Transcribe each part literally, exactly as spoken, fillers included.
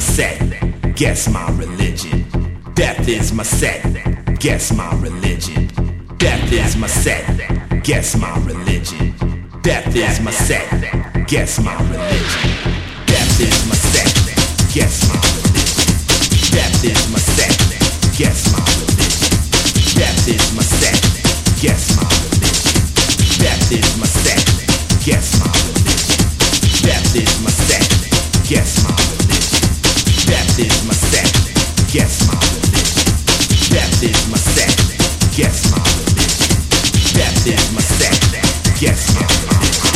set, guess my religion. Death is my set, guess my religion. Death is my set, guess my religion. Death is my set, guess my religion. Death is my set, guess my religion. Death is my set, guess my religion. Death is my set, guess my religion. Death is my set, guess my religion. Death is my set, guess my religion. Death is my set, guess my religion. Death is my set, guess my religion. Death is my set, guess my religion.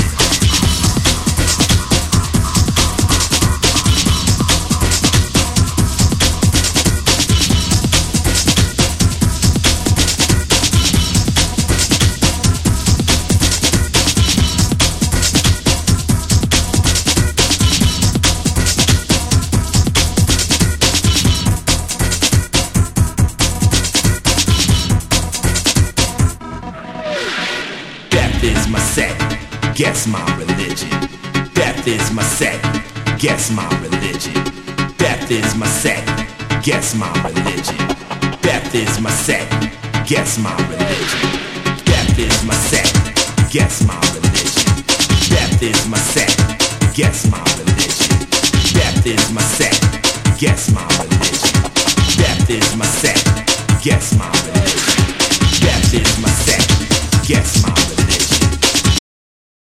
Guess my religion. Death is my set, guess my religion. Death is my set, guess my religion. Death is my set, guess my religion. Death is my set, guess my religion. Death is my set, guess my religion. Death is my set, guess my religion. Death is my set, guess my religion. Death is my set, guess my